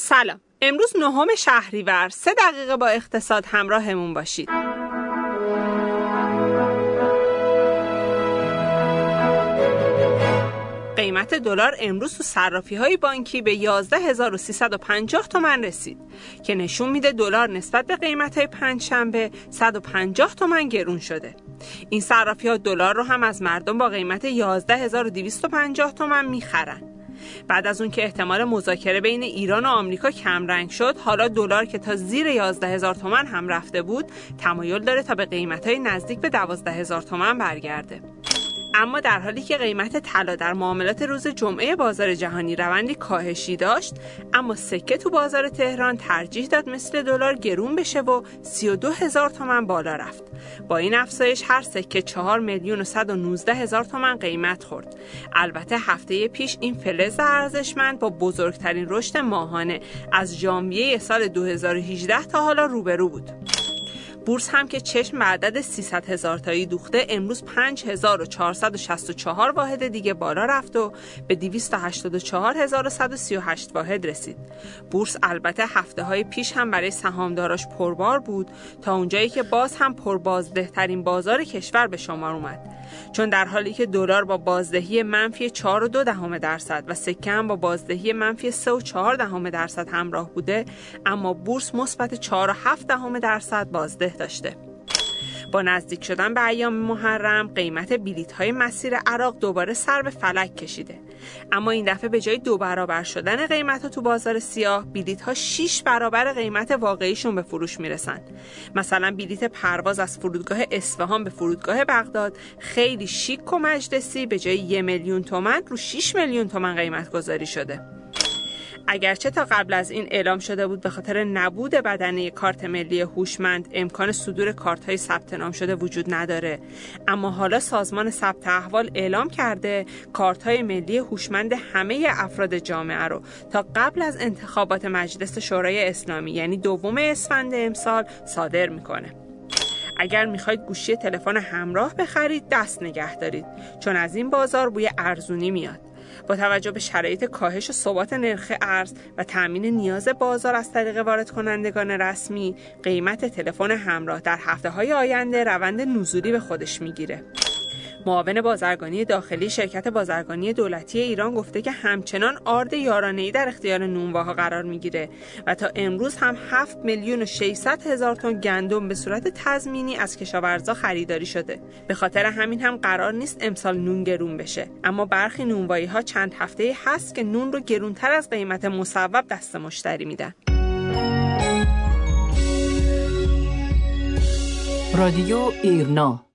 سلام. امروز 9 شهریور 3 دقیقه با اقتصاد همراهمون باشید. قیمت دلار امروز تو صرافی‌های بانکی به 11350 تومان رسید که نشون میده دلار نسبت به قیمت‌های پنجشنبه 150 تومان گرون شده. این صرافی‌ها دلار رو هم از مردم با قیمت 11250 تومان میخرن. بعد از اون که احتمال مذاکره بین ایران و آمریکا کمرنگ شد، حالا دلار که تا زیر 11000 تومان هم رفته بود، تمایل داره تا به قیمت‌های نزدیک به 12000 تومان برگرده. اما در حالی که قیمت طلا در معاملات روز جمعه بازار جهانی روندی کاهشی داشت، اما سکه تو بازار تهران ترجیح داد مثل دلار گرون بشه و 32000 تومان بالا رفت. با این افزایش هر سکه 4,119,000 تومان قیمت خورد. البته هفته پیش این فلز ارزشمند با بزرگترین رشد ماهانه از ژانویه سال 2018 تا حالا روبرو بود. بورس هم که چشم به عدد 300,000 تایی دوخته، امروز 5464 واحد دیگه بالا رفت و به 284138 واحد رسید. بورس البته هفته‌های پیش هم برای سهامداراش پربار بود، تا اونجایی که باز هم پربازده‌ترین بازار کشور به شمار اومد. چون در حالی که دلار با بازدهی منفی 4.2% و سکه هم با بازدهی منفی 3.4% همراه بوده، اما بورس مثبت 4.7% بازده داشته. با نزدیک شدن به ایام محرم، قیمت بلیط‌های مسیر عراق دوباره سر به فلک کشیده. اما این دفعه به جای 2 برابر شدن قیمت‌ها تو بازار سیاه، بلیط‌ها 6 برابر قیمت واقعیشون به فروش میرسن. مثلا بلیط پرواز از فرودگاه اصفهان به فرودگاه بغداد خیلی شیک و مجلسی به جای 1,000,000 تومان رو 6 میلیون تومان قیمت گذاری شده. اگرچه تا قبل از این اعلام شده بود به خاطر نبود بدنه کارت ملی هوشمند امکان صدور کارت‌های ثبت نام شده وجود نداره، اما حالا سازمان ثبت احوال اعلام کرده کارت‌های ملی هوشمند همه افراد جامعه رو تا قبل از انتخابات مجلس شورای اسلامی یعنی 2 اسفند امسال صادر میکنه. اگر میخواید گوشی تلفن همراه بخرید دست نگه دارید، چون از این بازار بوی ارزونی میاد. با توجه به شرایط کاهش و ثبات نرخ ارز و تامین نیاز بازار از طریق وارد کنندگان رسمی، قیمت تلفن همراه در هفته‌های آینده روند نزولی به خودش میگیره. معاون بازرگانی داخلی شرکت بازرگانی دولتی ایران گفته که همچنان آرد یارانه‌ای در اختیار نونواها قرار میگیره و تا امروز هم 7,600,000 تن گندم به صورت تضمینی از کشاورزا خریداری شده. به خاطر همین هم قرار نیست امسال نون گرون بشه، اما برخی نونوایی‌ها چند هفته هست که نون رو گرونتر از قیمت مصوب دست مشتری میدن. رادیو ایرنا